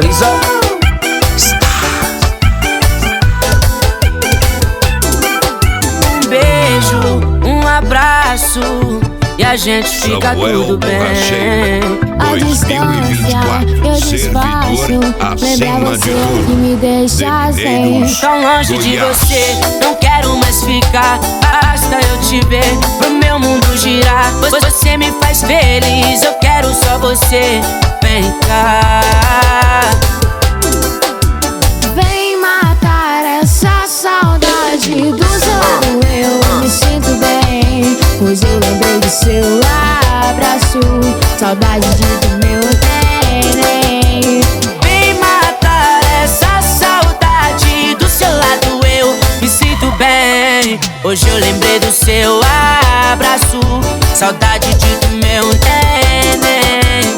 brisa está. Um beijo, um abraço e a gente fica Samuel tudo bem. A distância eu disfarço, lembra você que me deixa sem. Tão longe de você, não quero mais ficar. Basta eu te ver, pro meu mundo girar. Você me faz feliz, eu quero só você. Vem cá. Vem matar essa saudade do seu lado, eu me sinto bem. Hoje eu lembrei do seu abraço, saudade do meu neném. Vem matar essa saudade do seu lado, eu me sinto bem. Hoje eu lembrei do seu abraço, saudade do meu neném.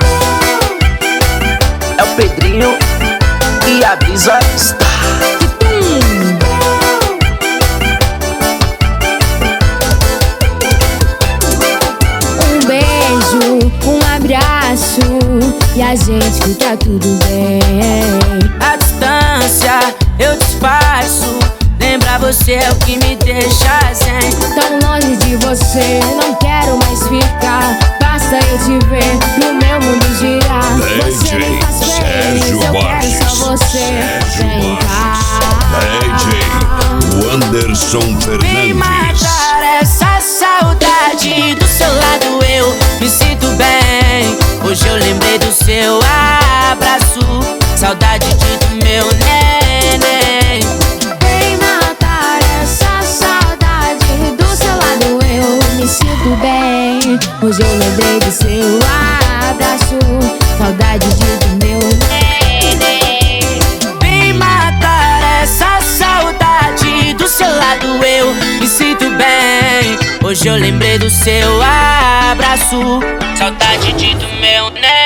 É o Pedrinho e a brisa está. Um beijo, um abraço e a gente fica tudo bem. A distância eu disfarço, lembrar você é o que me deixa zen. Tão longe de você, não quero mais ficar. Basta eu te ver, no meu mundo girar. Você me faz feliz, Sérgio eu Borges. quero só você. Vem cá. DJ Wanderson Vem Fernandes. matar essa saudade do seu lado, eu me sinto bem. Hoje eu lembrei do seu abraço, saudade do meu neném. Vem matar essa saudade do seu lado, eu me sinto bem. Hoje eu lembrei do seu abraço, saudade do meu neném. Vem matar essa saudade do seu lado, eu me sinto bem. Hoje eu lembrei do seu abraço, saudade do meu neném.